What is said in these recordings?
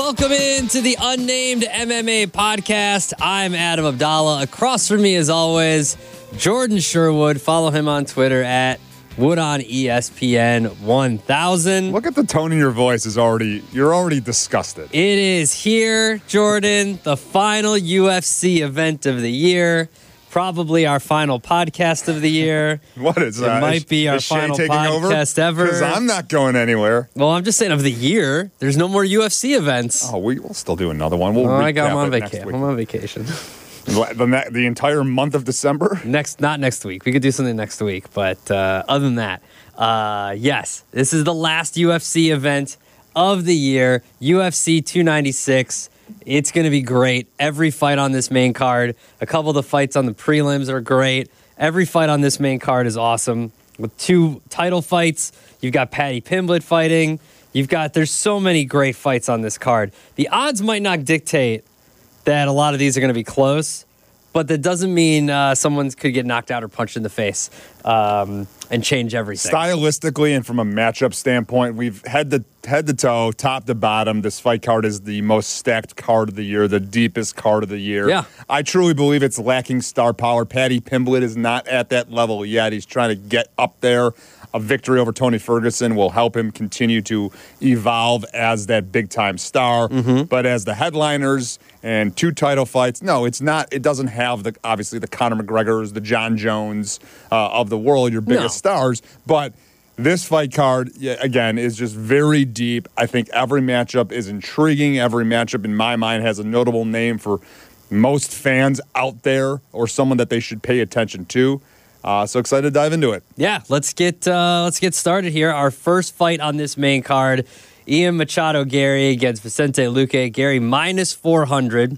Welcome into the Unnamed MMA podcast. I'm Adam Abdallah. Across from me, as always, Jordan Sherwood. Follow him on Twitter at WoodOnESPN1000. Look at the tone in your voice. You're already disgusted. It is here, Jordan, the final UFC event of the year. Probably our final podcast of the year. What is that? It might be our final podcast ever. Because I'm not going anywhere. Well, I'm just saying of the year. There's no more UFC events. Oh, we'll still do another one. We'll I got recap on it next vacation. week. I'm on vacation. The entire month of December? Not next week. We could do something next week. But other than that, yes, this is the last UFC event of the year. UFC 296. It's going to be great. Every fight on this main card, a couple of the fights on the prelims are great. Every fight on this main card is awesome. With 2 title fights, you've got Paddy Pimblett fighting. There's so many great fights on this card. The odds might not dictate that a lot of these are going to be close, but that doesn't mean someone could get knocked out or punched in the face and change everything. Stylistically and from a matchup standpoint, we've head to toe, top to bottom. This fight card is the most stacked card of the year, the deepest card of the year. Yeah. I truly believe it's lacking star power. Paddy Pimblett is not at that level yet. He's trying to get up there. A victory over Tony Ferguson will help him continue to evolve as that big-time star. Mm-hmm. But as the headliners and 2 title fights, no, it's not. It doesn't have obviously the Conor McGregors, the John Jones of the world, your biggest stars. But this fight card, again, is just very deep. I think every matchup is intriguing. Every matchup, in my mind, has a notable name for most fans out there or someone that they should pay attention to. So excited to dive into it. Yeah, let's get started here. Our first fight on this main card, Ian Machado Gary against Vicente Luque. Gary minus 400,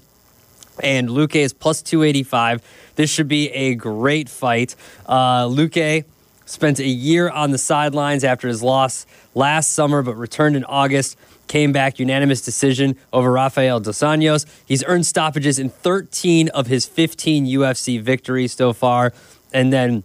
and Luque is plus 285. This should be a great fight. Luque spent a year on the sidelines after his loss last summer, but returned in August. Came back, unanimous decision over Rafael Dos Anjos. He's earned stoppages in 13 of his 15 UFC victories so far. And then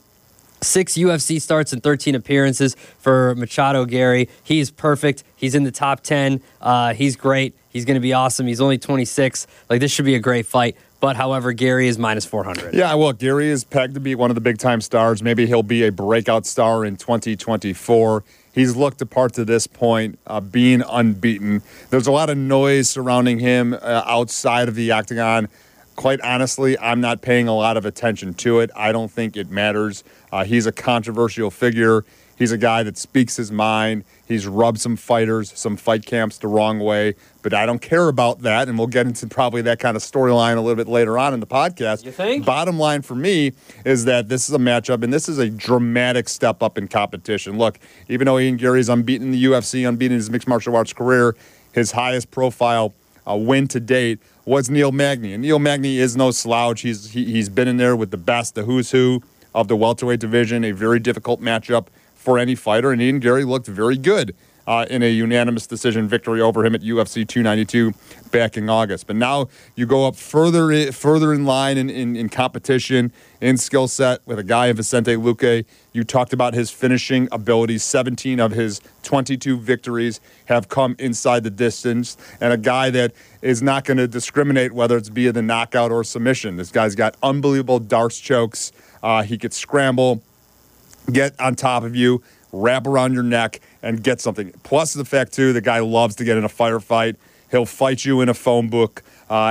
6 UFC starts and 13 appearances for Machado Gary. He's perfect. He's in the top 10. He's great. He's going to be awesome. He's only 26. This should be a great fight. But, however, Gary is minus 400. Yeah, well, Gary is pegged to be one of the big-time stars. Maybe he'll be a breakout star in 2024. He's looked apart to this point, being unbeaten. There's a lot of noise surrounding him outside of the octagon. Quite honestly, I'm not paying a lot of attention to it. I don't think it matters. He's a controversial figure. He's a guy that speaks his mind. He's rubbed some fighters, some fight camps the wrong way, but I don't care about that, and we'll get into probably that kind of storyline a little bit later on in the podcast. You think? Bottom line for me is that this is a matchup, and this is a dramatic step up in competition. Look, even though Ian Gary's unbeaten in the UFC, unbeaten in his mixed martial arts career, his highest profile win to date was Neil Magny. And Neil Magny is no slouch. He's been in there with the best, the who's who of the welterweight division, a very difficult matchup for any fighter. And Ian Gary looked very good in a unanimous decision victory over him at UFC 292 back in August. But now you go up further in line in competition, in skill set with a guy of Vicente Luque. You talked about his finishing abilities. 17 of his 22 victories have come inside the distance, and a guy that is not going to discriminate whether it's via the knockout or submission. This guy's got unbelievable darts chokes. He could scramble, get on top of you, wrap around your neck, and get something. Plus the fact, too, the guy loves to get in a firefight. He'll fight you in a phone book,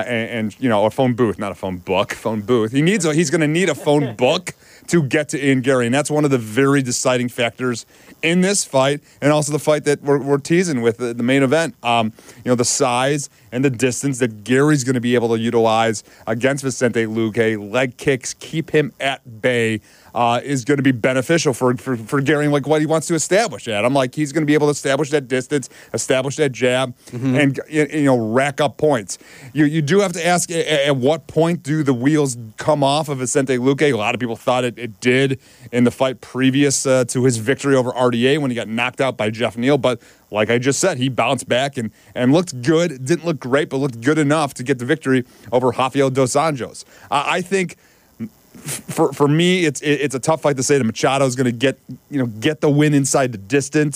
a phone booth, not a phone book, phone booth. He's going to need a phone book to get to Ian Gary, and that's one of the very deciding factors in this fight, and also the fight that we're teasing with the main event. The size and the distance that Gary's going to be able to utilize against Vicente Luque, leg kicks, keep him at bay, is going to be beneficial for Gary and what he wants to establish at. He's going to be able to establish that distance, establish that jab, and rack up points. You do have to ask, at what point do the wheels come off of Vicente Luque? A lot of people thought it did in the fight previous to his victory over RDA when he got knocked out by Jeff Neal. But like I just said, he bounced back and looked good. Didn't look great, but looked good enough to get the victory over Rafael Dos Anjos. I think for me, it's a tough fight to say that Machado is going to get the win inside the distance.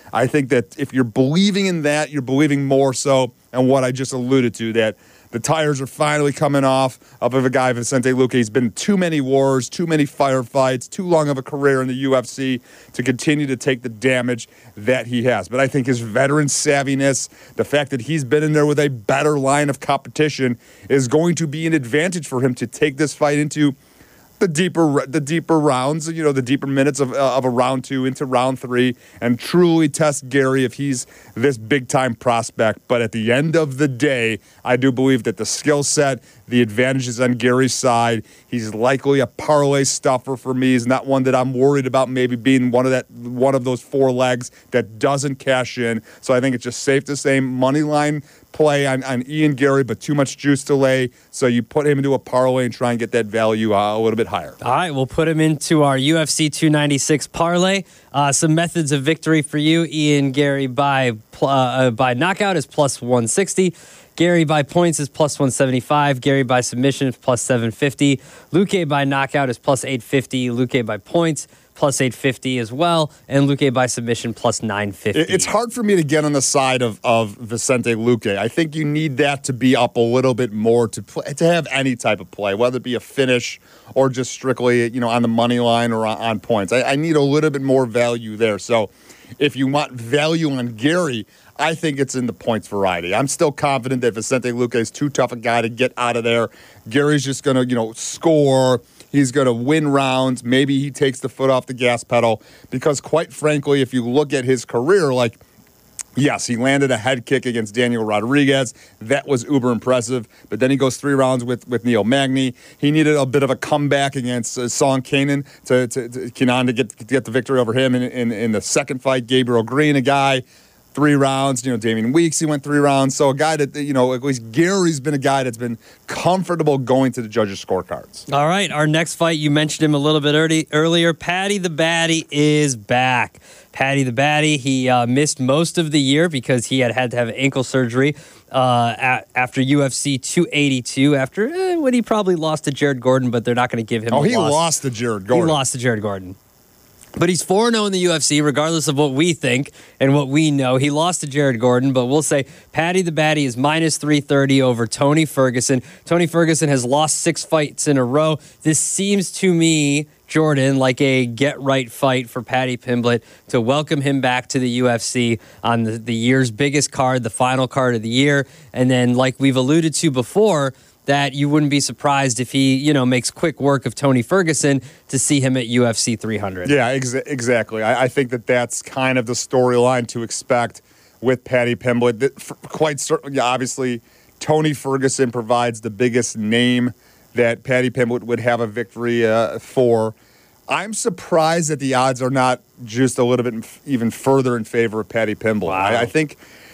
I think that if you're believing in that, you're believing more so in what I just alluded to, that the tires are finally coming off of a guy, Vicente Luque. He's been too many wars, too many firefights, too long of a career in the UFC to continue to take the damage that he has. But I think his veteran savviness, the fact that he's been in there with a better line of competition, is going to be an advantage for him to take this fight into the deeper rounds, the deeper minutes of a round 2 into round 3, and truly test Gary if he's this big-time prospect. But at the end of the day, I do believe that the skill set, the advantage is on Gary's side. He's likely a parlay stuffer for me. He's not one that I'm worried about maybe being one of those 4 legs that doesn't cash in. So I think it's just safe to say money line play on Ian Gary, but too much juice to lay. So you put him into a parlay and try and get that value a little bit higher. All right, we'll put him into our UFC 296 parlay. Some methods of victory for you. Ian Gary by knockout is plus 160. Gary by points is plus 175. Gary by submission is plus 750. Luque by knockout is plus 850. Luque by points plus 850 as well, and Luque by submission plus 950. It's hard for me to get on the side of Vicente Luque. I think you need that to be up a little bit more to have any type of play, whether it be a finish or just strictly on the money line or on points. I need a little bit more value there. So if you want value on Gary, I think it's in the points variety. I'm still confident that Vicente Luque is too tough a guy to get out of there. Gary's just going to, score. He's going to win rounds. Maybe he takes the foot off the gas pedal because, quite frankly, if you look at his career, yes, he landed a head kick against Daniel Rodriguez. That was uber impressive. But then he goes 3 rounds with Neil Magny. He needed a bit of a comeback against Song Kenan to get the victory over him in the second fight. Gabriel Green, a guy, 3 rounds. Damian Weeks, he went 3 rounds. So a guy that, at least Gary's been a guy that's been comfortable going to the judges' scorecards. All right, our next fight, you mentioned him a little bit earlier. Paddy the Baddy is back. Paddy the Baddy, he missed most of the year because he had to have ankle surgery after UFC 282, after when he probably lost to Jared Gordon, but they're not going to give him a loss. He lost to Jared Gordon. He lost to Jared Gordon. But he's 4-0 in the UFC, regardless of what we think and what we know. He lost to Jared Gordon, but we'll say Paddy the Baddy is minus 330 over Tony Ferguson. Tony Ferguson has lost 6 fights in a row. This seems to me, Jordan, like a get-right fight for Paddy Pimblett to welcome him back to the UFC on the year's biggest card, the final card of the year. And then, like we've alluded to before, that you wouldn't be surprised if he, makes quick work of Tony Ferguson to see him at UFC 300. Yeah, exactly. I think that's kind of the storyline to expect with Paddy Pimblett. Quite certainly, obviously, Tony Ferguson provides the biggest name that Paddy Pimblett would have a victory for. I'm surprised that the odds are not just a little bit even further in favor of Paddy Pimblett. Wow. I think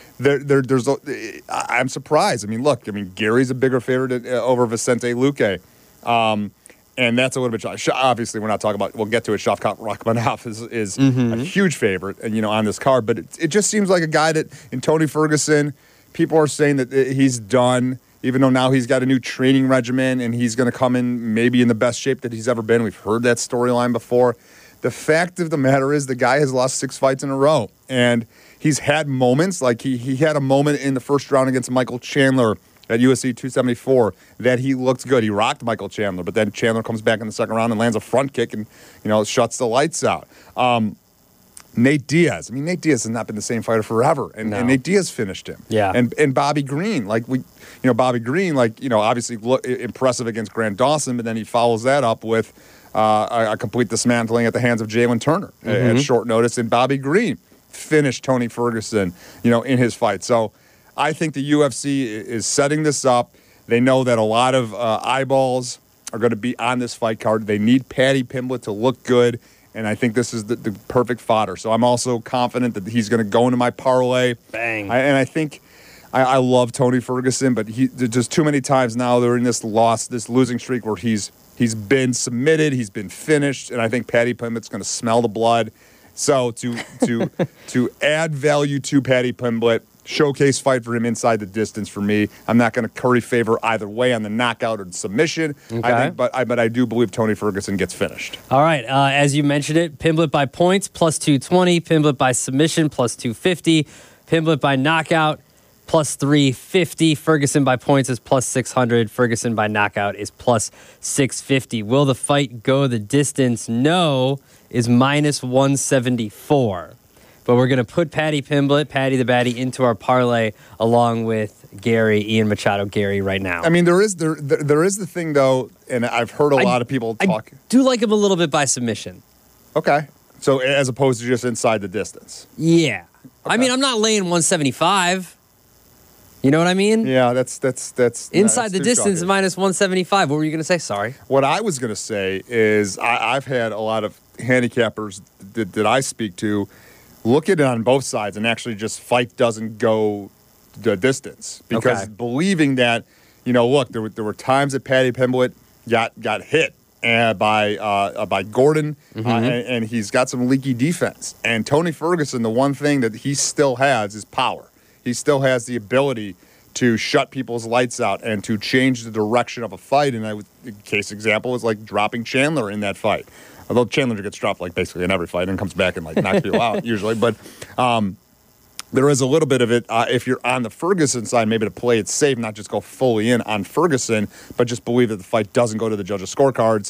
I'm surprised. Gary's a bigger favorite over Vicente Luque. And that's a little bit, obviously we're not talking about, we'll get to it, Shavkat Rakhmonov is a huge favorite and on this card, but it just seems like a guy that in Tony Ferguson, people are saying that he's done, even though now he's got a new training regimen and he's going to come in maybe in the best shape that he's ever been. We've heard that storyline before. The fact of the matter is the guy has lost 6 fights in a row, and he's had moments, like he had a moment in the first round against Michael Chandler at UFC 274 that he looked good. He rocked Michael Chandler, but then Chandler comes back in the second round and lands a front kick and, shuts the lights out. Nate Diaz. Nate Diaz has not been the same fighter forever, and Nate Diaz finished him. Yeah. And Bobby Green, Bobby Green, obviously impressive against Grant Dawson, but then he follows that up with a complete dismantling at the hands of Jalen Turner at short notice, and Bobby Green finished Tony Ferguson, in his fight. So I think the UFC is setting this up. They know that a lot of eyeballs are going to be on this fight card. They need Paddy Pimblett to look good, and I think this is the perfect fodder. So I'm also confident that he's going to go into my parlay. Bang. I think I love Tony Ferguson, but just too many times now they're in this losing streak where he's been submitted, he's been finished, and I think Paddy Pimblett's going to smell the blood. So to add value to Paddy Pimblett, showcase fight for him inside the distance for me. I'm not going to curry favor either way on the knockout or the submission. Okay. I think, but I do believe Tony Ferguson gets finished. All right. As you mentioned it, Pimblett by points, plus 220. Pimblett by submission, plus 250. Pimblett by knockout, plus 350. Ferguson by points is plus 600. Ferguson by knockout is plus 650. Will the fight go the distance? No, is minus 174. But we're going to put Paddy Pimblett, Paddy the Baddy, into our parlay along with Ian Machado Gary right now. I mean, there is the thing, though, and I've heard a lot of people talk. I do like him a little bit by submission. Okay. So as opposed to just inside the distance. Yeah. Okay. I mean, I'm not laying 175. You know what I mean? Yeah, that's inside the distance, minus 175. What were you going to say? Sorry. What I was going to say is I've had a lot of handicappers that I speak to look at it on both sides and actually just fight doesn't go the distance because believing that, look, there were times that Paddy Pimblett got hit by Gordon, and he's got some leaky defense. And Tony Ferguson, the one thing that he still has is power. He still has the ability to shut people's lights out and to change the direction of a fight. And case example is like dropping Chandler in that fight. Although Chandler gets dropped like basically in every fight and comes back and like knocks people out usually. But there is a little bit of it if you're on the Ferguson side, maybe to play it safe, not just go fully in on Ferguson, but just believe that the fight doesn't go to the judges' scorecards,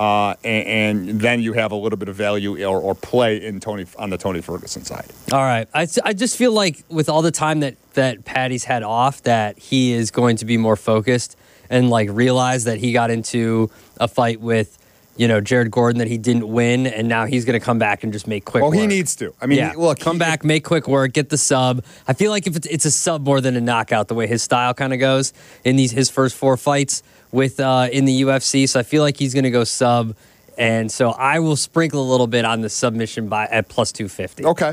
and then you have a little bit of value or play on the Tony Ferguson side. All right. I just feel like with all the time that Paddy's had off, that he is going to be more focused and like realize that he got into a fight with Jared Gordon that he didn't win, and now he's going to come back and just make quick work. He needs to. I mean, look. Come back, make quick work, get the sub. I feel like if it's a sub more than a knockout, the way his style kind of goes in his first 4 fights with in the UFC. So I feel like he's going to go sub. And so I will sprinkle a little bit on the submission at plus 250. Okay.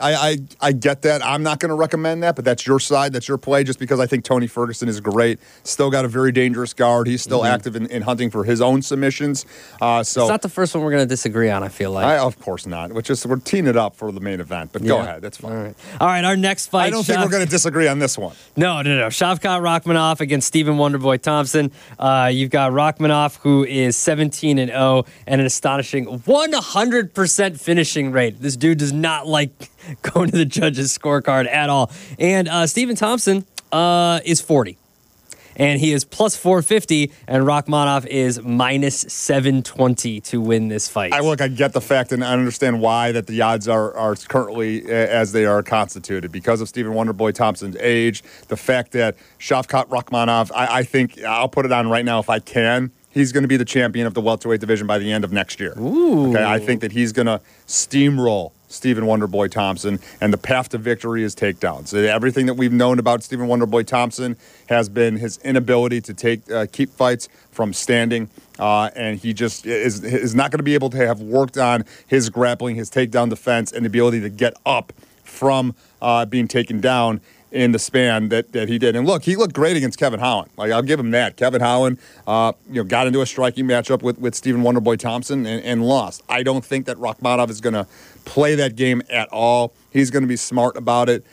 I get that. I'm not going to recommend that, but that's your side. That's your play just because I think Tony Ferguson is great. Still got a very dangerous guard. He's still active in hunting for his own submissions. So it's not the first one we're going to disagree on, I feel like. Of course not. We're teeing it up for the main event, but go ahead. That's fine. All right, our next fight. I don't think we're going to disagree on this one. No. Shavkat Rakhmonov against Stephen Wonderboy Thompson. You've got Rakhmonov, who is 17-0. And an astonishing 100% finishing rate. This dude does not like going to the judges' scorecard at all. And Stephen Thompson is 40. And he is plus 450, and Rakhmonov is minus 720 to win this fight. I get the fact, and I understand why that the odds are currently as they are constituted because of Stephen Wonderboy Thompson's age. The fact that Shavkat Rakhmonov, I think I'll put it on right now if I can. He's going to be the champion of the welterweight division by the end of next year. Ooh. Okay, I think that he's going to steamroll Stephen Wonderboy Thompson, and the path to victory is takedowns. Everything that we've known about Stephen Wonderboy Thompson has been his inability to keep fights from standing, and he just is not going to be able to have worked on his grappling, his takedown defense, and the ability to get up from being taken down in the span that he did. And look, he looked great against Kevin Holland. Like, I'll give him that. Kevin Holland, got into a striking matchup with Stephen Wonderboy Thompson and lost. I don't think that Rakhmonov is going to play that game at all. He's going to be smart about it.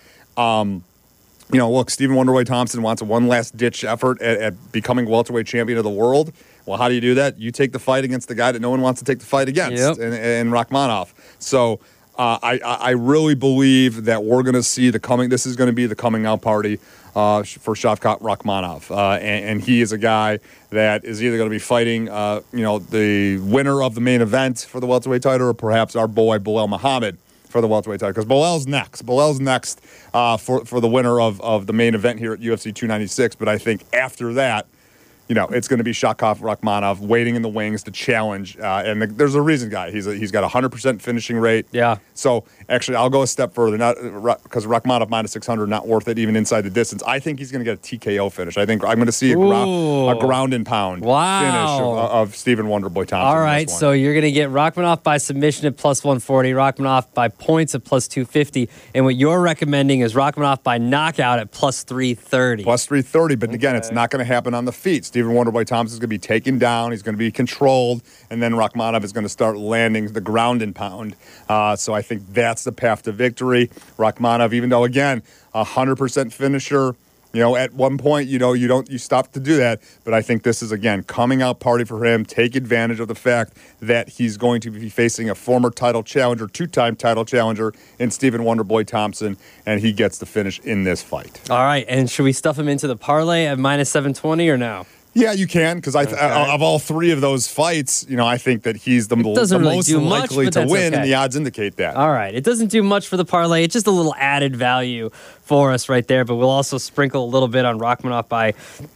Look, Stephen Wonderboy Thompson wants one last ditch effort at becoming welterweight champion of the world. Well, how do you do that? You take the fight against the guy that no one wants to take the fight against, and Rakhmonov. So I really believe that we're going to see this is going to be the coming out party for Shavkat Rakhmonov. And he is a guy that is either going to be fighting, the winner of the main event for the welterweight title or perhaps our boy Belal Muhammad for the welterweight title. Because Belal's next. Belal's next for the winner of the main event here at UFC 296. But I think after that, it's going to be Shavkat Rakhmonov waiting in the wings to challenge. And there's a reason, guy. He's got a 100% finishing rate. Yeah. So, actually, I'll go a step further. Not because Rakhmonov minus 600, not worth it even inside the distance. I think he's going to get a TKO finish. I think I'm going to see a ground and pound finish of Stephen Wonderboy Thompson. All right, so you're going to get Rakhmonov by submission at plus 140, Rakhmonov by points at plus 250, and what you're recommending is Rakhmonov by knockout at plus 330. Plus 330, but again, it's not going to happen on the feet. Stephen Wonderboy Thompson is going to be taken down. He's going to be controlled, and then Rakhmonov is going to start landing the ground and pound. So I think that's the path to victory. Rakhmonov, even though, again, 100% finisher, at one point, you stop to do that. But I think this is, again, coming out party for him. Take advantage of the fact that he's going to be facing a former title challenger, 2-time title challenger in Stephen Wonderboy Thompson, and he gets the finish in this fight. All right, and should we stuff him into the parlay at minus 720 or no? Yeah, you can, because of all three of those fights, I think that he's the most likely to win, and the odds indicate that. All right, it doesn't do much for the parlay. It's just a little added value for us right there, but we'll also sprinkle a little bit on Rakhmonov by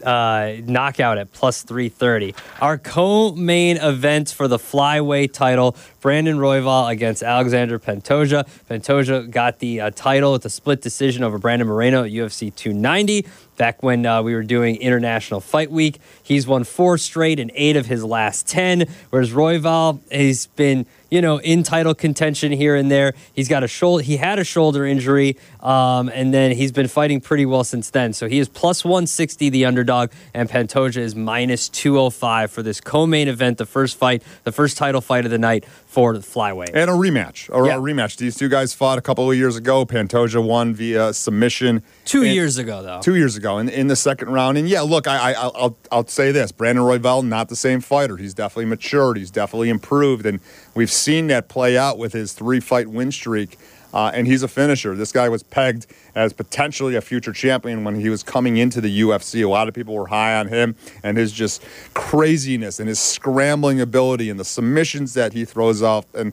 knockout at plus 330. Our co-main event for the flyweight title, Brandon Royval against Alexander Pantoja. Pantoja got the title with a split decision over Brandon Moreno at UFC 290. Back when we were doing International Fight Week, he's won 4 straight and 8 of his last 10, whereas Royval, he's been, in title contention here and there. He had a shoulder injury, and then he's been fighting pretty well since then. So he is plus 160, the underdog, and Pantoja is minus 205 for this co-main event, the first title fight of the night for the flyweight. And a rematch. These two guys fought a couple of years ago. Pantoja won via submission. 2 years ago, though. 2 years ago in the second round. And yeah, look, I'll say this. Brandon Royval, not the same fighter. He's definitely matured. He's definitely improved. And we've seen that play out with his 3-fight win streak. And he's a finisher. This guy was pegged as potentially a future champion when he was coming into the UFC. A lot of people were high on him and his just craziness and his scrambling ability and the submissions that he throws off. And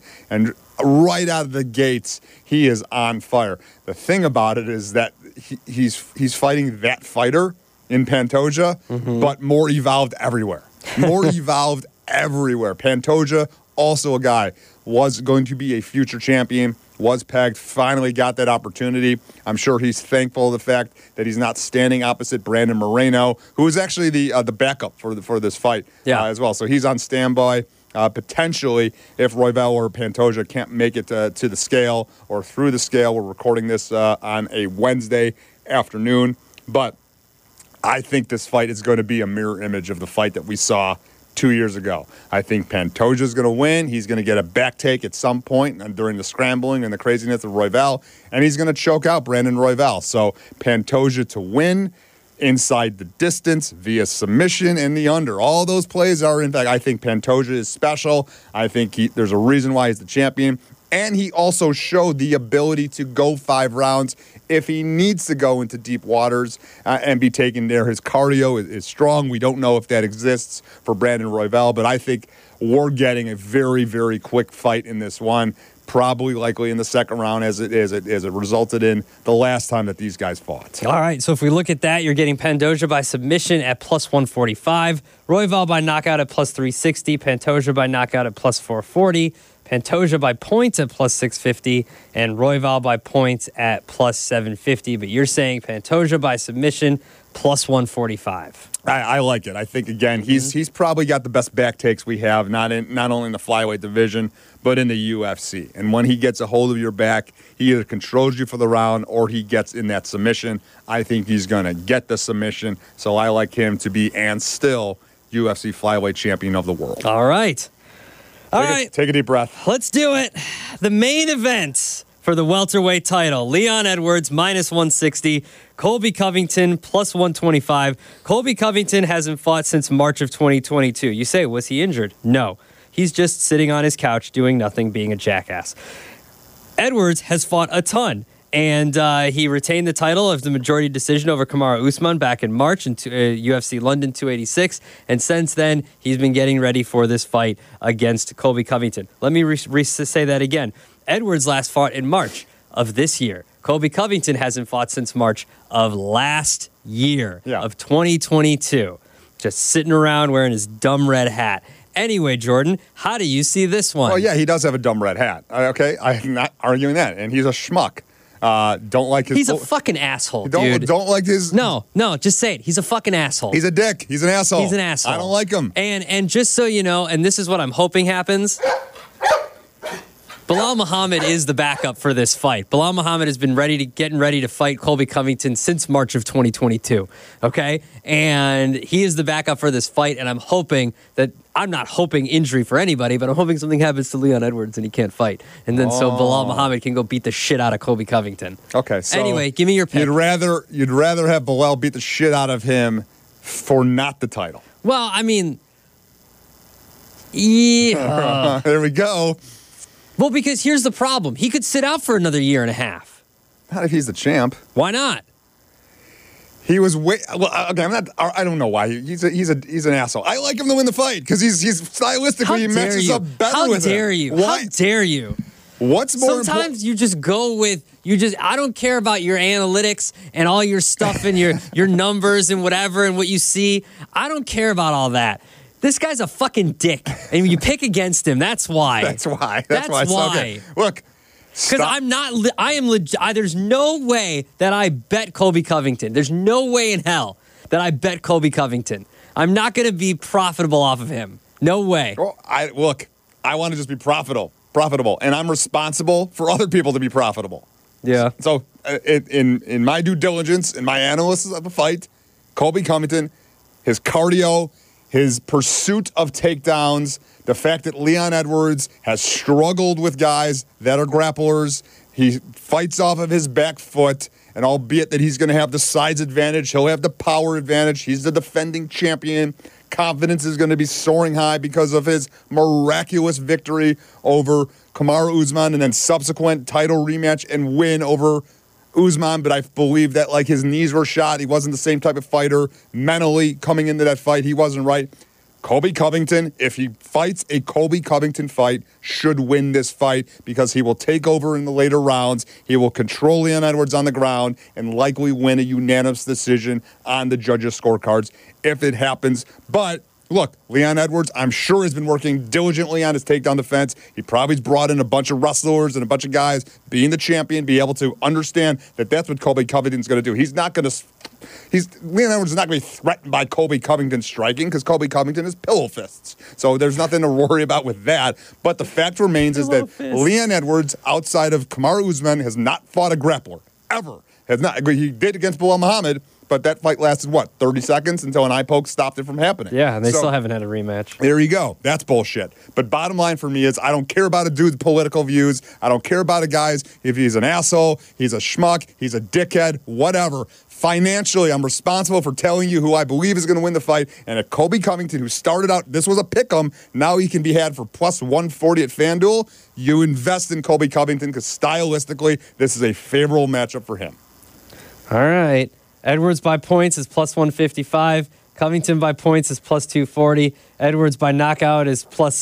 right out of the gates, he is on fire. The thing about it is that he's fighting that fighter in Pantoja, but more evolved everywhere. Pantoja, also a guy, was going to be a future champion, was pegged, finally got that opportunity. I'm sure he's thankful of the fact that he's not standing opposite Brandon Moreno, who is actually the backup for this fight as well. So he's on standby. Potentially, if Royval or Pantoja can't make it to the scale or through the scale. We're recording this on a Wednesday afternoon. But I think this fight is going to be a mirror image of the fight that we saw 2 years ago. I think Pantoja is going to win. He's going to get a back take at some point during the scrambling and the craziness of Royval, and he's going to choke out Brandon Royval. So Pantoja to win inside the distance via submission and the under. All those plays are, in fact, I think Pantoja is special. I think there's a reason why he's the champion. And he also showed the ability to go 5 rounds if he needs to go into deep waters and be taken there. His cardio is strong. We don't know if that exists for Brandon Royval, but I think we're getting a very, very quick fight in this one, probably likely in the second round as it resulted in the last time that these guys fought. All right, so if we look at that, you're getting Pantoja by submission at plus 145, Royval by knockout at plus 360, Pantoja by knockout at plus 440, Pantoja by points at plus 650, and Royval by points at plus 750. But you're saying Pantoja by submission plus 145. I like it. I think, again, he's probably got the best back takes we have, not only in the flyweight division, but in the UFC. And when he gets a hold of your back, he either controls you for the round or he gets in that submission. I think he's going to get the submission. So I like him to be, and still, UFC flyweight champion of the world. All right. Take a deep breath. Let's do it. The main event for the welterweight title. Leon Edwards, minus 160. Colby Covington, plus 125. Colby Covington hasn't fought since March of 2022. You say, was he injured? No. He's just sitting on his couch doing nothing, being a jackass. Edwards has fought a ton. And he retained the title of the majority decision over Kamaru Usman back in March in UFC London 286. And since then, he's been getting ready for this fight against Colby Covington. Let me say that again. Edwards last fought in March of this year. Colby Covington hasn't fought since March of last year, of 2022. Just sitting around wearing his dumb red hat. Anyway, Jordan, how do you see this one? Well, yeah, he does have a dumb red hat. Okay, I'm not arguing that. And he's a schmuck. Don't like his. He's a fucking asshole, dude. Don't like his. No, just say it. He's a fucking asshole. He's a dick. He's an asshole. He's an asshole. I don't like him. And just so you know, and this is what I'm hoping happens. Bilal Muhammad is the backup for this fight. Bilal Muhammad has been getting ready to fight Colby Covington since March of 2022. Okay, and he is the backup for this fight. And I'm not hoping injury for anybody, but I'm hoping something happens to Leon Edwards and he can't fight, and then so Bilal Muhammad can go beat the shit out of Colby Covington. Okay. So anyway, give me your pick. You'd rather have Bilal beat the shit out of him for not the title. Well, I mean, yeah. There we go. Well, because here's the problem. He could sit out for another year and a half. Not if he's the champ. Why not? He was okay. I don't know why. He's an asshole. I like him to win the fight because he's stylistically he matches up better with him. How dare you? Why? How dare you? What's more Sometimes you just go with I don't care about your analytics and all your stuff and your numbers and whatever and what you see. I don't care about all that. This guy's a fucking dick, and you pick against him. That's why. That's why. Okay. Look, because I am legit. There's no way that I bet Colby Covington. There's no way in hell that I bet Colby Covington. I'm not going to be profitable off of him. No way. Well, I want to just be profitable, and I'm responsible for other people to be profitable. Yeah. So, in my due diligence, in my analysis of the fight, Colby Covington, his cardio, his pursuit of takedowns, the fact that Leon Edwards has struggled with guys that are grapplers, he fights off of his back foot, and albeit that he's going to have the size advantage, he'll have the power advantage. He's the defending champion. Confidence is going to be soaring high because of his miraculous victory over Kamaru Usman and then subsequent title rematch and win over Usman, but I believe that his knees were shot. He wasn't the same type of fighter mentally coming into that fight. He wasn't right. Colby Covington, if he fights a Colby Covington fight, should win this fight because he will take over in the later rounds. He will control Leon Edwards on the ground and likely win a unanimous decision on the judges' scorecards if it happens. But look, Leon Edwards, I'm sure, has been working diligently on his takedown defense. He probably's brought in a bunch of wrestlers and a bunch of guys, being the champion, be able to understand that that's what Colby Covington's going to do. Leon Edwards is not going to be threatened by Colby Covington striking because Colby Covington is pillow fists. So there's nothing to worry about with that. But the fact remains is that Leon Edwards, outside of Kamaru Usman, has not fought a grappler, ever. He did against Bilal Muhammad, but that fight lasted, 30 seconds until an eye poke stopped it from happening. Yeah, and they still haven't had a rematch. There you go. That's bullshit. But bottom line for me is I don't care about a dude's political views. I don't care about a guy's, if he's an asshole, he's a schmuck, he's a dickhead, whatever. Financially, I'm responsible for telling you who I believe is going to win the fight. And at Colby Covington, who started out, this was a pick'em, now he can be had for plus 140 at FanDuel. You invest in Colby Covington because stylistically, this is a favorable matchup for him. All right. Edwards by points is plus 155. Covington by points is plus 240. Edwards by knockout is plus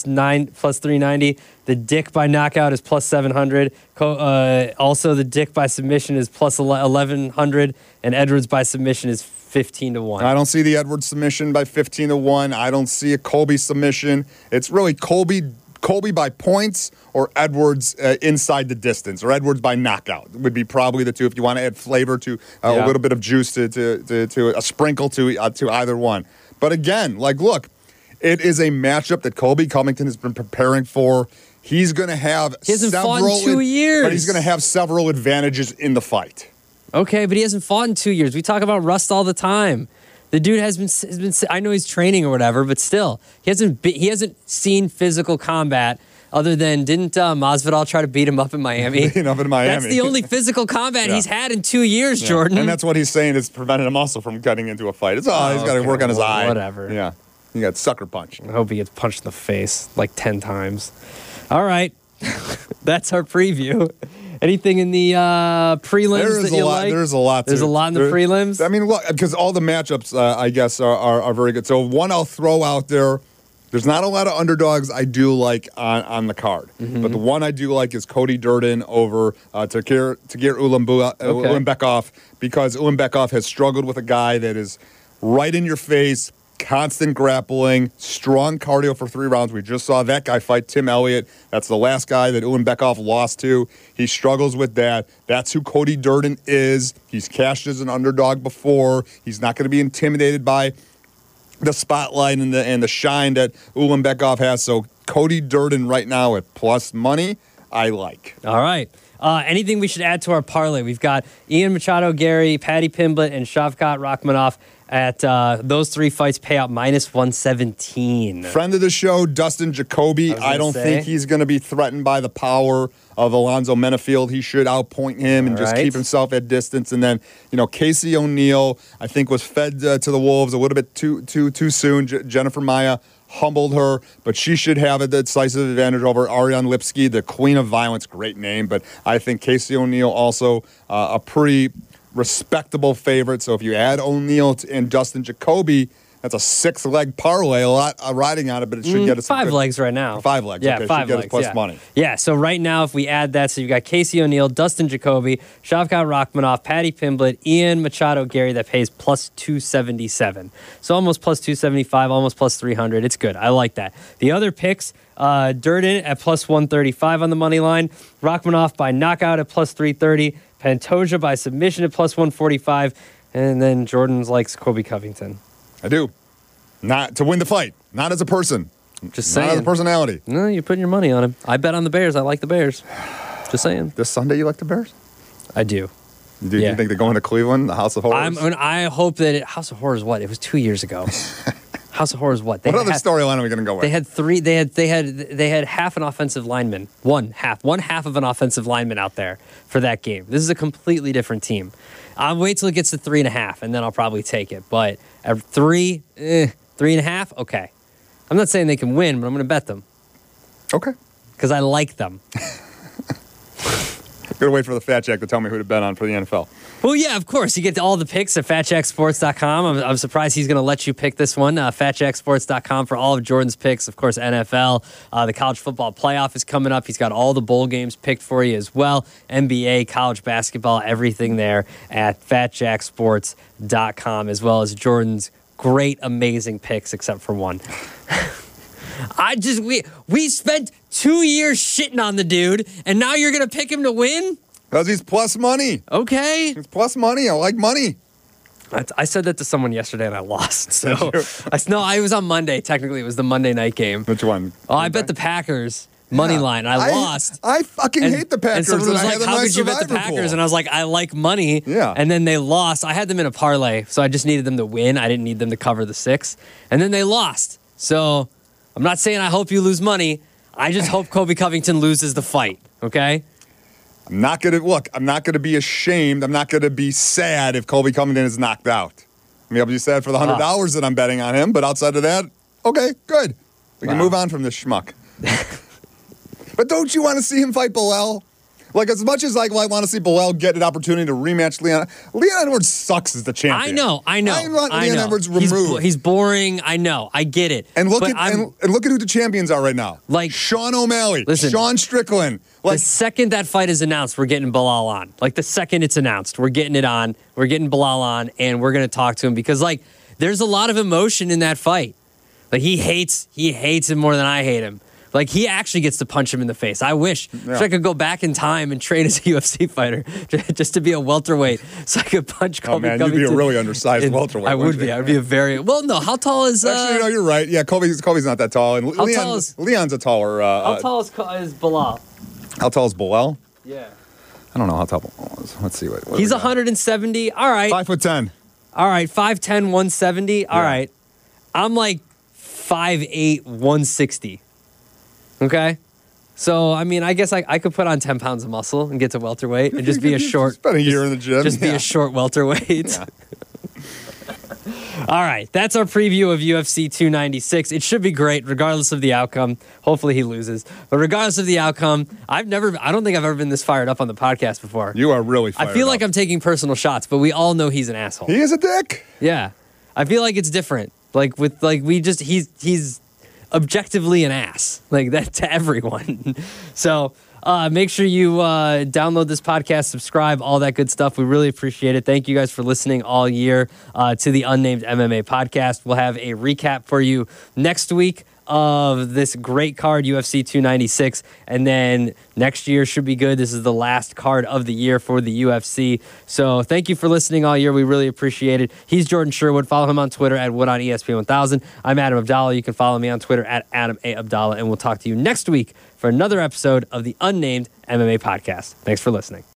390. The Dick by knockout is plus 700. Also, the Dick by submission is plus 1100. And Edwards by submission is 15-1. I don't see the Edwards submission by 15-1. I don't see a Colby submission. It's really Colby by points or Edwards inside the distance, or Edwards by knockout would be probably the two if you want to add flavor to a little bit of juice to a sprinkle to either one. But again, look, it is a matchup that Colby Covington has been preparing for. He's going to have he hasn't fought in 2 years. But he's going to have several advantages in the fight. Okay, but he hasn't fought in 2 years. We talk about rust all the time. The dude has been. I know he's training or whatever, but still, he hasn't seen physical combat other than didn't Masvidal try to beat him up in Miami? Beat him up in Miami. That's the only physical combat he's had in 2 years, Jordan. And that's what he's saying is prevented him also from getting into a fight. He's got to work on his eye. Whatever. Yeah, he got sucker punched. I hope he gets punched in the face 10 times. All right, that's our preview. Anything in the prelims that you like? There's a lot. There's a lot in the prelims? I mean, look, because all the matchups, I guess, are very good. So one I'll throw out there, there's not a lot of underdogs I do like on the card. Mm-hmm. But the one I do like is Cody Durden over Tagir Ulanbekov, because Ulanbekov has struggled with a guy that is right in your face, constant grappling, strong cardio for 3 rounds. We just saw that guy fight Tim Elliott. That's the last guy that Ulanbekov lost to. He struggles with that. That's who Cody Durden is. He's cashed as an underdog before. He's not going to be intimidated by the spotlight and the shine that Ulanbekov has. So Cody Durden right now at plus money, I like. All right. Anything we should add to our parlay? We've got Ian Machado, Gary, Paddy Pimblett, and Shavkat Rachmanov at those three fights pay out minus 117. Friend of the show, Dustin Jacoby. I don't think he's going to be threatened by the power of Alonzo Menafield. He should outpoint him and just keep himself at distance. And then, Casey O'Neill, I think, was fed to the Wolves a little bit too soon. Jennifer Maia humbled her, but she should have a decisive advantage over Ariane Lipsky, the Queen of Violence. Great name, but I think Casey O'Neill also a pretty respectable favorite. So if you add O'Neill and Dustin Jacoby, that's a 6-leg parlay, a lot riding on it, but it should get us 5 legs right now. 5 legs, yeah, okay, 5 should get legs, us plus money. Yeah, so right now if we add that, so you've got Casey O'Neill, Dustin Jacoby, Shavkat Rachmanov, Paddy Pimblett, Ian Machado, Gary, that pays plus 277. So almost plus 275, almost plus 300. It's good. I like that. The other picks, Durden at plus 135 on the money line, Rachmanov by knockout at plus 330, Pantoja by submission at plus 145, and then Jordan's likes Colby Covington. I do. Not to win the fight. Not as a person. Just saying. Not as a personality. No, you're putting your money on him. I bet on the Bears. I like the Bears. Just saying. This Sunday you like the Bears? I do. Do you think they're going to Cleveland, the House of Horrors? I hope that House of Horrors. What? It was 2 years ago. House of Horrors. What? What other storyline are we going to go with? They had three. They had half an offensive lineman. One half of an offensive lineman out there for that game. This is a completely different team. I'll wait till it gets to 3.5, and then I'll probably take it. But at 3.5, okay. I'm not saying they can win, but I'm going to bet them. Okay. Because I like them. Gotta wait for the Fat Jack to tell me who to bet on for the NFL. Well, yeah, of course. You get all the picks at FatJackSports.com. I'm surprised he's going to let you pick this one. FatJackSports.com for all of Jordan's picks. Of course, NFL. The college football playoff is coming up. He's got all the bowl games picked for you as well. NBA, college basketball, everything there at FatJackSports.com, as well as Jordan's great, amazing picks, except for one. We spent 2 years shitting on the dude, and now you're going to pick him to win? Because he's plus money. Okay. He's plus money. I like money. I said that to someone yesterday, and I lost. So I was on Monday. Technically, it was the Monday night game. Which one? Oh, I bet the Packers money line. I lost. I fucking hate the Packers. And someone was like, how could you bet the Packers? And I was like, I like money. Yeah. And then they lost. I had them in a parlay, so I just needed them to win. I didn't need them to cover the 6. And then they lost. So I'm not saying I hope you lose money. I just hope Colby Covington loses the fight, okay? I'm not going to be ashamed. I'm not going to be sad if Colby Covington is knocked out. I'll be sad for the $100 that I'm betting on him, but outside of that, okay, good. We can move on from this schmuck. But don't you want to see him fight Bilal? Like, as much as I want to see Bilal get an opportunity to rematch Leon Edwards sucks as the champion. I know. I want Leon Edwards removed. He's boring. I know. I get it. And look at who the champions are right now. Like Sean O'Malley, Sean Strickland. The second that fight is announced, we're getting Bilal on. Like, the second it's announced, we're getting it on. We're getting Bilal on, and we're going to talk to him because, there's a lot of emotion in that fight. Like, he hates him more than I hate him. Like, he actually gets to punch him in the face. I wish I could go back in time and train as a UFC fighter just to be a welterweight so I could punch Colby Covington. You'd be a really undersized welterweight. I would be. I would be a very... Well, no, how tall is... Actually, no, you're right. Yeah, Colby's not that tall. And Leon's a taller... how tall is Bilal? How tall is Bilal? Yeah. I don't know how tall Bilal is. Let's see what he's 170. All right. 5'10". All right, 5'10", 170. All right. I'm like 5'8", 160. Okay? So, I mean, I guess I could put on 10 pounds of muscle and get to welterweight and just be a short... Spend a year in the gym. Just be a short welterweight. Yeah. All right, that's our preview of UFC 296. It should be great, regardless of the outcome. Hopefully he loses. But regardless of the outcome, I don't think I've ever been this fired up on the podcast before. You are really fired up. I feel like I'm taking personal shots, but we all know he's an asshole. He is a dick. Yeah. I feel like it's different. He's objectively an ass, like that to everyone. So make sure you download this podcast, subscribe, all that good stuff. We really appreciate it. Thank you guys for listening all year to the Unnamed MMA podcast. We'll have a recap for you next week of this great card, UFC 296. And then next year should be good. This is the last card of the year for the UFC. So thank you for listening all year. We really appreciate it. He's Jordan Sherwood. Follow him on Twitter at Wood on ESPN 1000. I'm Adam Abdallah. You can follow me on Twitter at Adam A. Abdallah. And we'll talk to you next week for another episode of the Unnamed MMA Podcast. Thanks for listening.